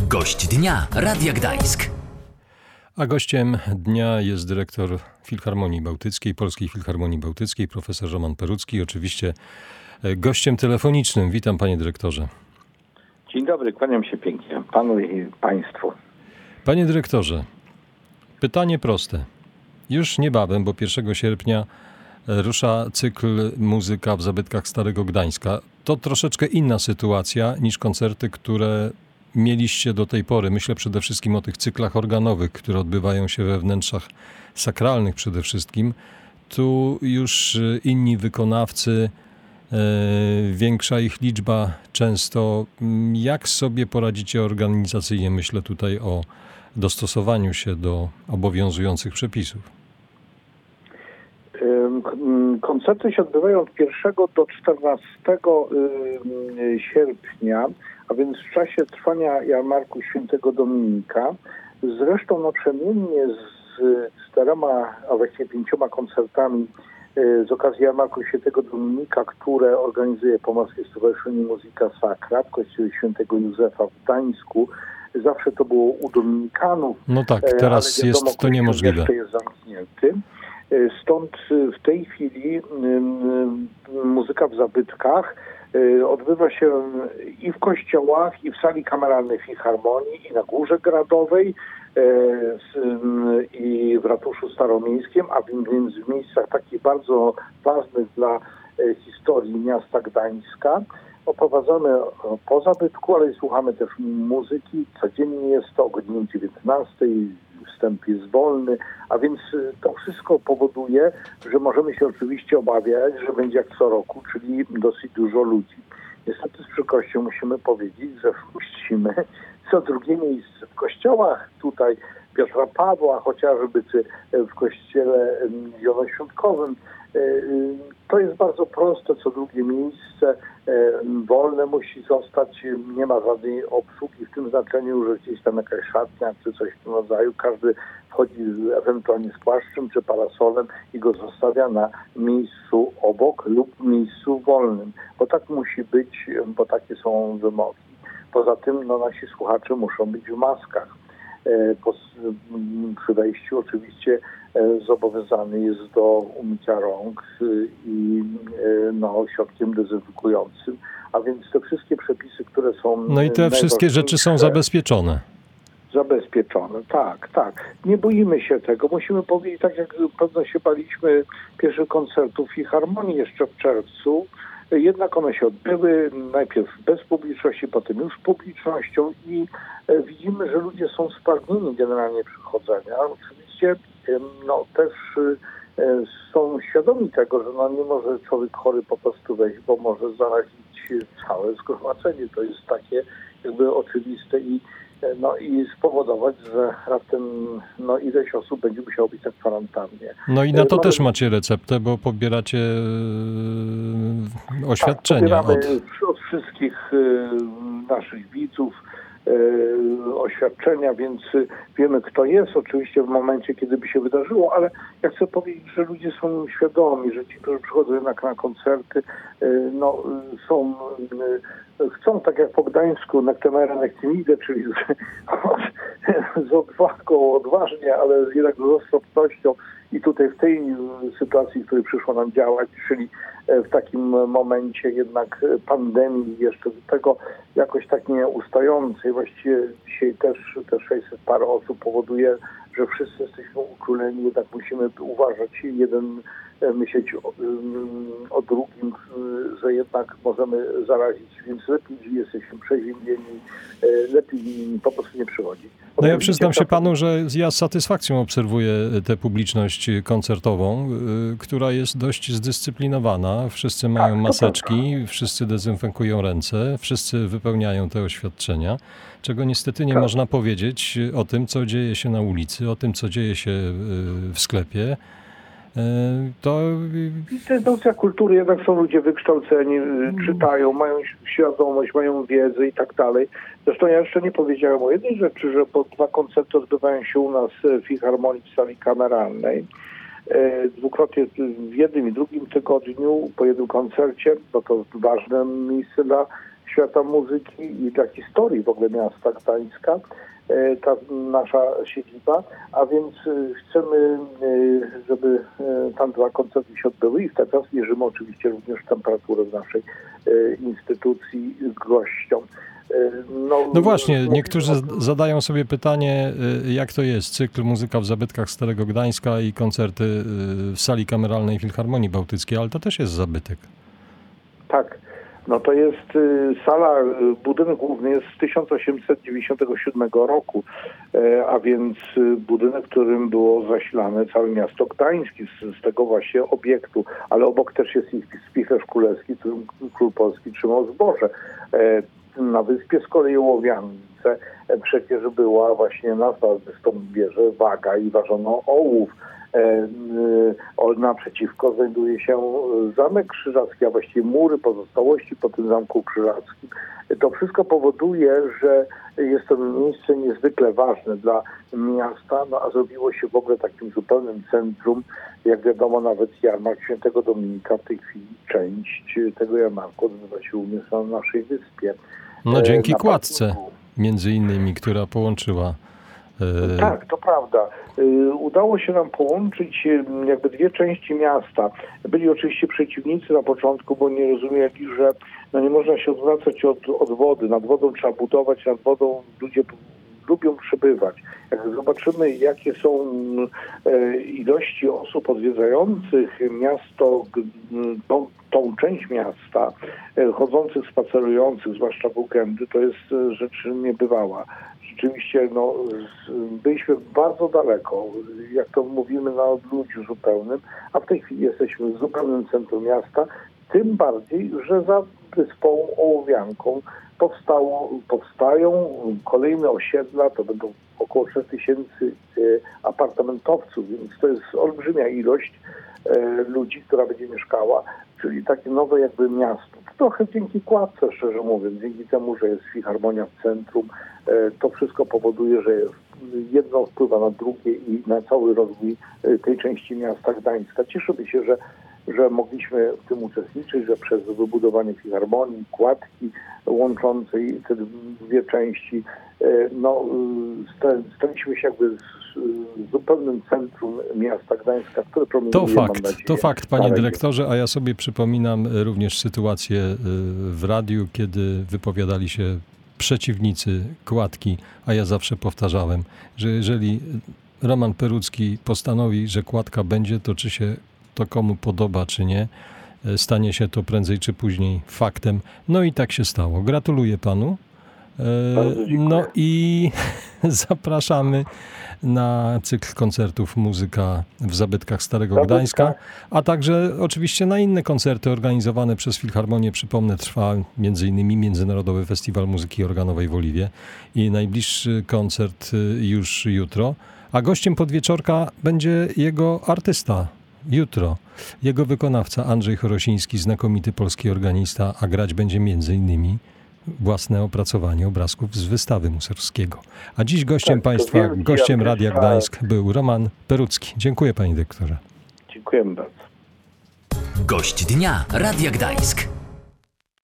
Gość dnia Radia Gdańsk. A gościem dnia jest dyrektor Filharmonii Bałtyckiej, Polskiej Filharmonii Bałtyckiej, profesor Roman Perucki. Oczywiście gościem telefonicznym. Witam, panie dyrektorze. Dzień dobry, kłaniam się pięknie panu i państwu. Panie dyrektorze, pytanie proste. Już niebawem, bo 1 sierpnia rusza cykl Muzyka w zabytkach Starego Gdańska. To troszeczkę inna sytuacja niż koncerty, które mieliście do tej pory. Myślę przede wszystkim o tych cyklach organowych, które odbywają się we wnętrzach sakralnych przede wszystkim. Tu już inni wykonawcy, większa ich liczba często. Jak sobie poradzicie organizacyjnie? Myślę tutaj o dostosowaniu się do obowiązujących przepisów. Koncerty się odbywają od 1 do 14 sierpnia, a więc w czasie trwania jarmarku Świętego Dominika. Zresztą naprzemiennie z 4, a właściwie 5 koncertami z okazji jarmarku Świętego Dominika, które organizuje Pomorskie Stowarzyszenie Muzyka Sacra w kościele Świętego Józefa w Gdańsku. Zawsze to było u dominikanów. No tak, teraz wiadomo, jest to niemożliwe. Jeszcze jest zamknięty. Stąd w tej chwili muzyka w zabytkach odbywa się i w kościołach, i w sali kameralnej Filharmonii, i na Górze Gradowej, i w ratuszu staromiejskim, a więc w miejscach takich bardzo ważnych dla historii miasta Gdańska. Oprowadzamy po zabytku, ale słuchamy też muzyki. Codziennie jest to o godzinie 19. Wstęp jest wolny, a więc to wszystko powoduje, że możemy się oczywiście obawiać, że będzie jak co roku, czyli dosyć dużo ludzi. Niestety z przykrością musimy powiedzieć, że wpuścimy co drugie miejsce w kościołach, tutaj Piotra Pawła, chociażby czy w kościele zielonoświątkowym. To jest bardzo proste, co drugie miejsce wolne musi zostać, nie ma żadnej obsługi w tym znaczeniu, że gdzieś tam jakaś szatnia czy coś w tym rodzaju. Każdy wchodzi ewentualnie z płaszczem czy parasolem i go zostawia na miejscu obok lub miejscu wolnym, bo tak musi być, bo takie są wymogi. Poza tym nasi słuchacze muszą być w maskach. Przy wejściu oczywiście zobowiązany jest do umycia rąk i środkiem dezynfekującym, a więc te wszystkie przepisy, które są... No i te wszystkie rzeczy są zabezpieczone. Zabezpieczone, tak. Nie boimy się tego. Musimy powiedzieć, tak jak pewno się baliśmy pierwszych koncertów Filharmonii jeszcze w czerwcu, jednak one się odbyły najpierw bez publiczności, potem już z publicznością i widzimy, że ludzie są spragnieni generalnie przychodzenia. Oczywiście też są świadomi tego, że nie może człowiek chory po prostu wejść, bo może zarazić całe zgromadzenie. To jest takie jakby oczywiste i spowodować, że raptem ileś osób będzie musiało być na kwarantannie. No i na to też macie receptę, bo pobieracie oświadczenia. Tak, od wszystkich naszych widzów oświadczenia, więc wiemy, kto jest oczywiście w momencie, kiedy by się wydarzyło, ale ja chcę powiedzieć, że ludzie są świadomi, że ci, którzy przychodzą jednak na koncerty, chcą tak jak po Gdańsku, nektemere nektimide, czyli z odwagą, odważnie, ale jednak z roztropnością i tutaj w tej sytuacji, w której przyszło nam działać, czyli w takim momencie jednak pandemii, jeszcze do tego jakoś tak nieustającej, właściwie dzisiaj też te 600 parę osób powoduje, że wszyscy jesteśmy uczuleni, jednak musimy uważać jeden myśleć o drugim, że jednak możemy zarazić, więc lepiej jesteśmy przeziębieni, lepiej po prostu nie przychodzić. No ja przyznam się panu, że ja z satysfakcją obserwuję tę publiczność koncertową, która jest dość zdyscyplinowana. Wszyscy mają maseczki, wszyscy dezynfekują ręce, wszyscy wypełniają te oświadczenia, czego niestety nie można powiedzieć o tym, co dzieje się na ulicy, o tym, co dzieje się w sklepie. To instytucja kultury, jednak są ludzie wykształceni, czytają, mają świadomość, mają wiedzę i tak dalej. Zresztą ja jeszcze nie powiedziałem o jednej rzeczy, że 2 koncerty odbywają się u nas w Filharmonii w sali kameralnej. Dwukrotnie w jednym i drugim tygodniu po jednym koncercie, bo to ważne miejsce dla świata muzyki i dla historii w ogóle miasta Gdańska, ta nasza siedziba, a więc chcemy, żeby tam 2 koncerty się odbyły i w ten czas mierzymy oczywiście również temperaturę w naszej instytucji gościom. No właśnie, niektórzy zadają sobie pytanie, jak to jest, cykl Muzyka w zabytkach Starego Gdańska i koncerty w sali kameralnej Filharmonii Bałtyckiej, ale to też jest zabytek. Tak, no to jest sala, budynek główny jest z 1897 roku, a więc budynek, którym było zasilane całe miasto Gdański z tego właśnie obiektu, ale obok też jest spichlerz królewski, którym król polski trzymał zboże. Na wyspie z kolei Łowiance przecież była właśnie nazwa stąd bierze waga i ważono ołów. Naprzeciwko znajduje się Zamek Krzyżacki, a właściwie mury pozostałości po tym Zamku Krzyżackim. To wszystko powoduje, że jest to miejsce niezwykle ważne dla miasta, no a zrobiło się w ogóle takim zupełnym centrum. Jak wiadomo, nawet jarmark Świętego Dominika, w tej chwili część tego jarmarku odbywa się również na naszej wyspie. No dzięki kładce, między innymi, która połączyła. Tak, to prawda. Udało się nam połączyć jakby 2 części miasta. Byli oczywiście przeciwnicy na początku, bo nie rozumieli, że nie można się odwracać od wody. Nad wodą trzeba budować, nad wodą ludzie lubią przebywać. Jak zobaczymy, jakie są ilości osób odwiedzających miasto, tą część miasta, chodzących, spacerujących, zwłaszcza w weekendy, to jest rzecz niebywała. Rzeczywiście byliśmy bardzo daleko, jak to mówimy, na odludziu zupełnym, a w tej chwili jesteśmy w zupełnym centrum miasta, tym bardziej, że za wyspą Ołowianką powstają kolejne osiedla, to będą około 3000 apartamentowców, więc to jest olbrzymia ilość ludzi, która będzie mieszkała, czyli takie nowe jakby miasto. Trochę dzięki kładce, szczerze mówiąc, dzięki temu, że jest filharmonia w centrum, to wszystko powoduje, że jedno wpływa na drugie i na cały rozwój tej części miasta Gdańska. Cieszymy się, że mogliśmy w tym uczestniczyć, że przez wybudowanie filharmonii, kładki łączącej te 2 części, staliśmy się jakby zupełnym centrum miasta Gdańska, które promieniuje, To fakt, panie dyrektorze, a ja sobie przypominam również sytuację w radiu, kiedy wypowiadali się przeciwnicy kładki, a ja zawsze powtarzałem, że jeżeli Roman Perucki postanowi, że kładka będzie, to czy się to komu podoba, czy nie, stanie się to prędzej czy później faktem. No i tak się stało. Gratuluję panu. No i zapraszamy na cykl koncertów Muzyka w zabytkach Starego Gdańska, a także oczywiście na inne koncerty organizowane przez Filharmonię. Przypomnę, trwa m.in. Międzynarodowy Festiwal Muzyki Organowej w Oliwie i najbliższy koncert już jutro, a gościem podwieczorka będzie jego artysta. Jutro jego wykonawca Andrzej Chorosiński, znakomity polski organista, a grać będzie m.in. własne opracowanie obrazków z wystawy Mussorgskiego. A dziś gościem państwa, gościem Radia Gdańsk był Roman Perucki. Dziękuję, panie dyrektorze. Dziękujemy bardzo. Gość dnia Radia Gdańsk.